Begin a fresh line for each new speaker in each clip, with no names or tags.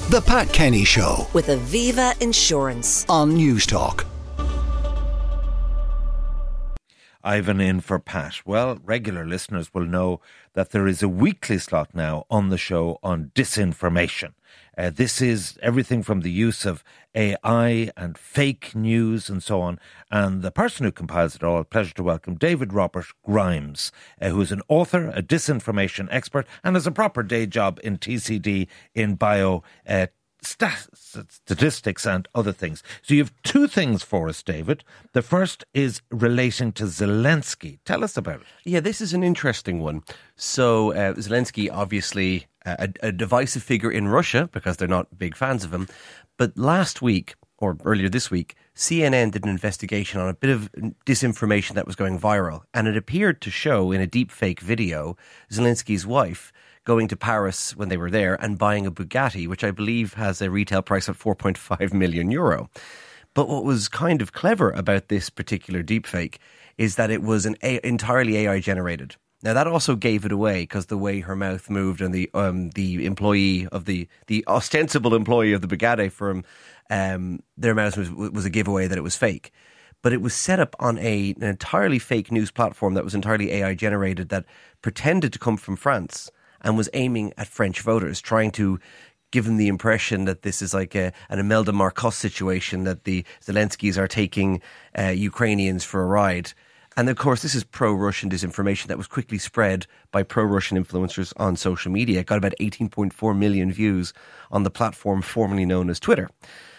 The Pat Kenny Show
with Aviva Insurance
on Newstalk.
Ivan in for Pat. Well, regular listeners will know that there is a weekly slot now on the show on disinformation. This is everything from the use of AI and fake news and so on. And the person who compiles it all, pleasure to welcome David Robert Grimes, who is an author, a disinformation expert, and has a proper day job in TCD in statistics and other things. So you have two things for us, David. The first is relating to Zelensky. Tell us about it.
Yeah, this is an interesting one. So Zelensky, obviously a divisive figure in Russia because they're not big fans of him. But last week, or earlier this week, CNN did an investigation on a bit of disinformation that was going viral. And it appeared to show in a deepfake video Zelensky's wife going to Paris when they were there and buying a Bugatti, which I believe has a retail price of 4.5 million euro. But what was kind of clever about this particular deepfake is that it was entirely AI generated. Now that also gave it away because the way her mouth moved and the employee of the ostensible employee of the Bugatti firm, their mouth was a giveaway that it was fake. But it was set up on an entirely fake news platform that was entirely AI generated that pretended to come from France and was aiming at French voters, trying to give them the impression that this is like an Imelda Marcos situation, that the Zelenskys are taking Ukrainians for a ride. And of course, this is pro-Russian disinformation that was quickly spread by pro-Russian influencers on social media. It got about 18.4 million views on the platform formerly known as Twitter.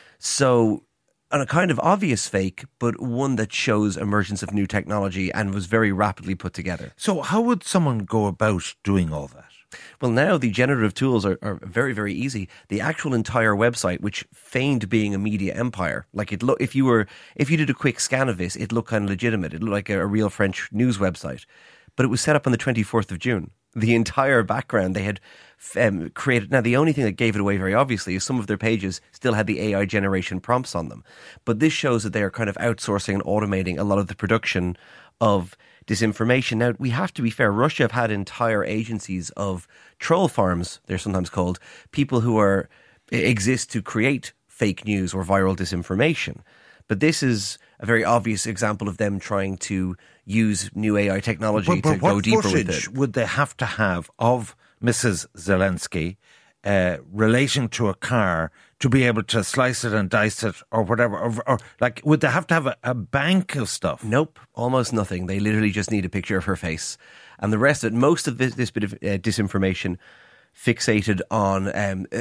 So, on a kind of obvious fake, but one that shows emergence of new technology and was very rapidly put together.
So how would someone go about doing all that?
Well, now the generative tools are very, very easy. The actual entire website, which feigned being a media empire, like if you did a quick scan of this, it looked kind of legitimate. It looked like a real French news website. But it was set up on the 24th of June. The entire background they had created. Now, the only thing that gave it away very obviously is some of their pages still had the AI generation prompts on them. But this shows that they are kind of outsourcing and automating a lot of the production of disinformation. Now, we have to be fair. Russia have had entire agencies of troll farms, they're sometimes called, people who exist to create fake news or viral disinformation. But this is a very obvious example of them trying to use new AI technology to go deeper with it.
What footage would they have to have of Mrs. Zelensky relating to a car to be able to slice it and dice it or whatever? Or like, would they have to have a bank of stuff?
Nope, almost nothing. They literally just need a picture of her face. And the rest of it, most of this bit of disinformation fixated on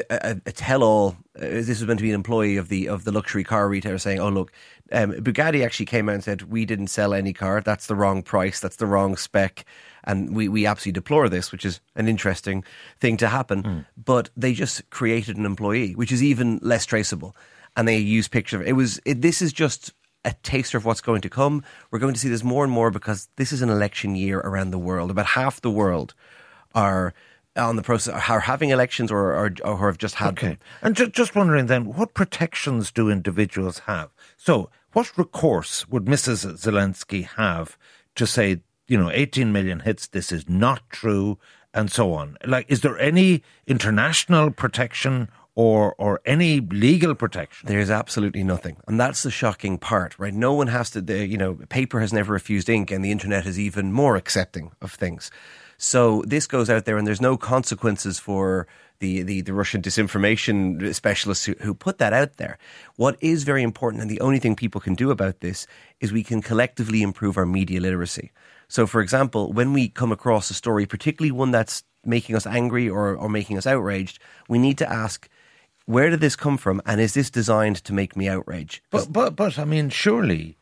a tell-all. This was meant to be an employee of the luxury car retailer saying, oh, look, Bugatti actually came out and said, we didn't sell any car. That's the wrong price. That's the wrong spec. And we absolutely deplore this, which is an interesting thing to happen. But they just created an employee, which is even less traceable. And they used pictures. This is just a taster of what's going to come. We're going to see this more and more because this is an election year around the world. About half the world are on the process, are having elections or have just had them.
And just wondering then, what protections do individuals have? So what recourse would Mrs. Zelensky have to say, 18 million hits, this is not true, and so on? Like, is there any international protection or any legal protection?
There's absolutely nothing. And that's the shocking part, right? No one has to, paper has never refused ink, and the internet is even more accepting of things. So this goes out there and there's no consequences for the Russian disinformation specialists who put that out there. What is very important, and the only thing people can do about this, is we can collectively improve our media literacy. So, for example, when we come across a story, particularly one that's making us angry or making us outraged, we need to ask, where did this come from? And is this designed to make me outraged?
But I mean, surely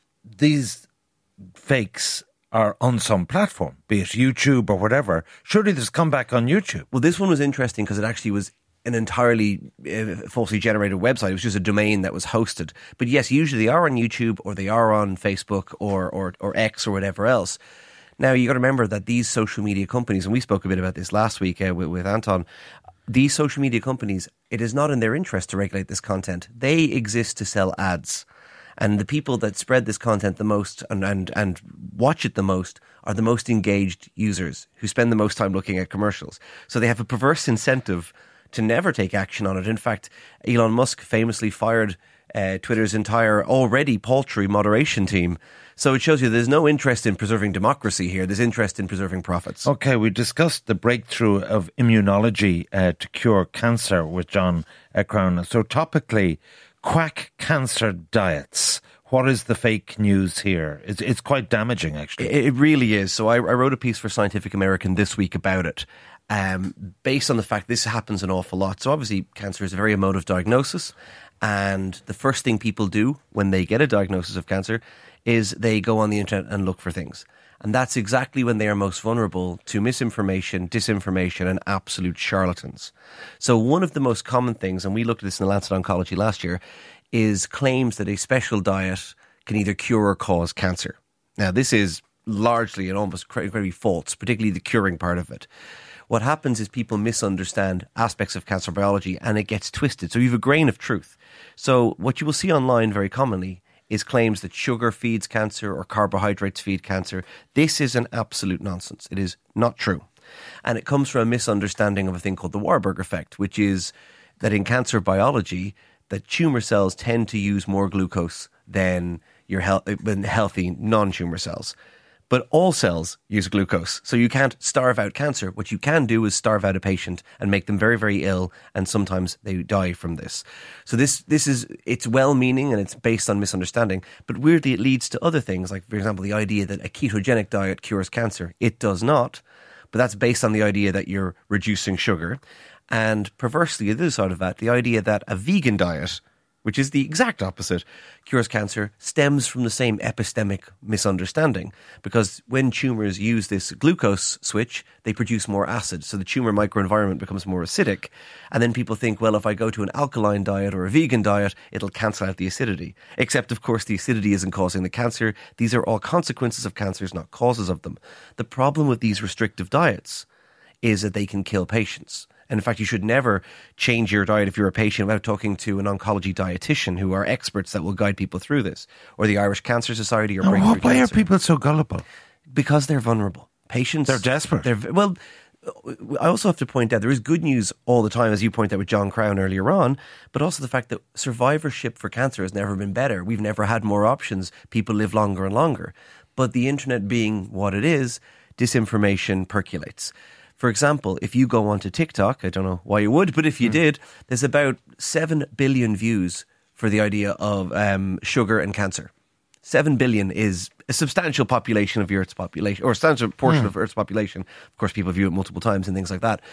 these fakes are on some platform, be it YouTube or whatever. Surely there's come back on YouTube.
Well, this one was interesting because it actually was an entirely falsely generated website. It was just a domain that was hosted. But yes, usually they are on YouTube or they are on Facebook or X or whatever else. Now, you got to remember that these social media companies, and we spoke a bit about this last week with Anton, these social media companies, it is not in their interest to regulate this content. They exist to sell ads. And the people that spread this content the most and watch it the most are the most engaged users who spend the most time looking at commercials. So they have a perverse incentive to never take action on it. In fact, Elon Musk famously fired Twitter's entire already paltry moderation team. So it shows you there's no interest in preserving democracy here. There's interest in preserving profits.
Okay, we discussed the breakthrough of immunology to cure cancer with John Crown. So topically, quack cancer diets. What is the fake news here? It's quite damaging, actually.
It really is. So I wrote a piece for Scientific American this week about it, based on the fact this happens an awful lot. So obviously, cancer is a very emotive diagnosis. And the first thing people do when they get a diagnosis of cancer is they go on the internet and look for things. And that's exactly when they are most vulnerable to misinformation, disinformation, and absolute charlatans. So one of the most common things, and we looked at this in the Lancet Oncology last year, is claims that a special diet can either cure or cause cancer. Now, this is largely and almost incredibly false, particularly the curing part of it. What happens is people misunderstand aspects of cancer biology and it gets twisted. So you have a grain of truth. So what you will see online very commonly is claims that sugar feeds cancer or carbohydrates feed cancer. This is an absolute nonsense. It is not true. And it comes from a misunderstanding of a thing called the Warburg effect, which is that in cancer biology, that tumour cells tend to use more glucose than healthy non-tumour cells. But all cells use glucose. So you can't starve out cancer. What you can do is starve out a patient and make them very, very ill. And sometimes they die from this. So it's well-meaning and it's based on misunderstanding. But weirdly, it leads to other things. Like, for example, the idea that a ketogenic diet cures cancer. It does not. But that's based on the idea that you're reducing sugar. And perversely, the other side of that, the idea that a vegan diet, which is the exact opposite, cures cancer, stems from the same epistemic misunderstanding. Because when tumours use this glucose switch, they produce more acid. So the tumour microenvironment becomes more acidic. And then people think, well, if I go to an alkaline diet or a vegan diet, it'll cancel out the acidity. Except, of course, the acidity isn't causing the cancer. These are all consequences of cancers, not causes of them. The problem with these restrictive diets is that they can kill patients. And in fact, you should never change your diet if you're a patient without talking to an oncology dietitian who are experts that will guide people through this, or the Irish Cancer Society or Breakthrough Cancer.
Why are people so gullible?
Because they're vulnerable. Patients...
They're desperate.
Well, I also have to point out, there is good news all the time, as you pointed out with John Crown earlier on, but also the fact that survivorship for cancer has never been better. We've never had more options. People live longer and longer. But the internet being what it is, disinformation percolates. For example, if you go onto TikTok, I don't know why you would, but if you did, there's about 7 billion views for the idea of sugar and cancer. 7 billion is a substantial population of the Earth's population, or a substantial portion of Earth's population. Of course, people view it multiple times and things like that.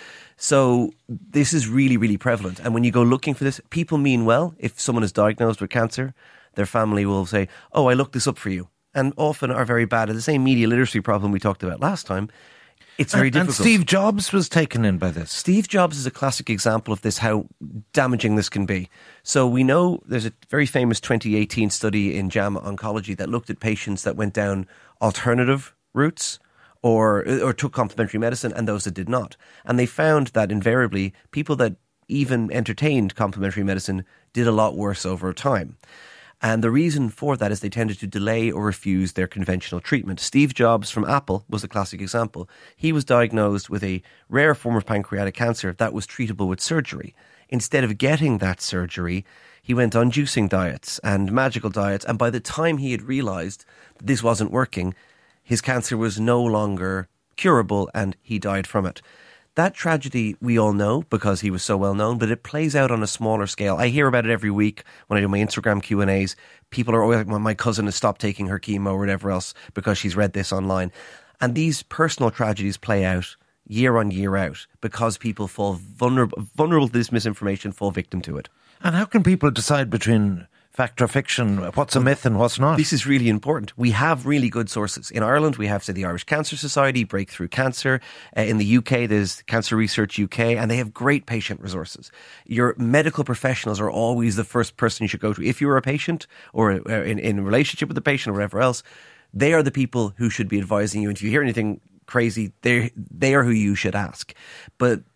So this is really, really prevalent. And when you go looking for this, people mean well. If someone is diagnosed with cancer, their family will say, oh, I looked this up for you. And often are very bad at the same media literacy problem we talked about last time. It's very difficult.
And Steve Jobs was taken in by this.
Steve Jobs is a classic example of this, how damaging this can be. So we know there's a very famous 2018 study in JAMA Oncology that looked at patients that went down alternative routes or took complementary medicine and those that did not. And they found that invariably people that even entertained complementary medicine did a lot worse over time. And the reason for that is they tended to delay or refuse their conventional treatment. Steve Jobs from Apple was the classic example. He was diagnosed with a rare form of pancreatic cancer that was treatable with surgery. Instead of getting that surgery, he went on juicing diets and magical diets. And by the time he had realized that this wasn't working, his cancer was no longer curable and he died from it. That tragedy we all know because he was so well known, but it plays out on a smaller scale. I hear about it every week when I do my Instagram Q&As. People are always like, well, my cousin has stopped taking her chemo or whatever else because she's read this online. And these personal tragedies play out year on year out because people fall vulnerable to this misinformation, fall victim to it.
And how can people decide between fact or fiction, what's a myth and what's not?
This is really important. We have really good sources. In Ireland, we have, say, the Irish Cancer Society, Breakthrough Cancer. In the UK, there's Cancer Research UK, and they have great patient resources. Your medical professionals are always the first person you should go to. If you're a patient or in a relationship with the patient or whatever else, they are the people who should be advising you. And if you hear anything crazy, they are who you should ask. But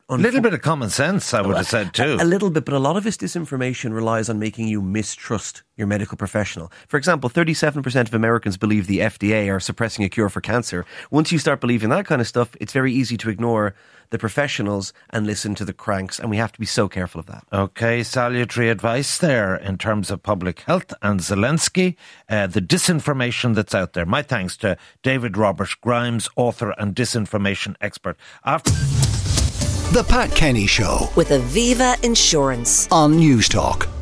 A little bit of common sense, I would have said too.
A little bit, but a lot of this disinformation relies on making you mistrust your medical professional. For example, 37% of Americans believe the FDA are suppressing a cure for cancer. Once you start believing that kind of stuff, it's very easy to ignore the professionals and listen to the cranks, and we have to be so careful of that.
Okay, salutary advice there in terms of public health and Zelensky, the disinformation that's out there. My thanks to David Robert Grimes, author and disinformation expert.
The Pat Kenny Show
with Aviva Insurance
on News Talk.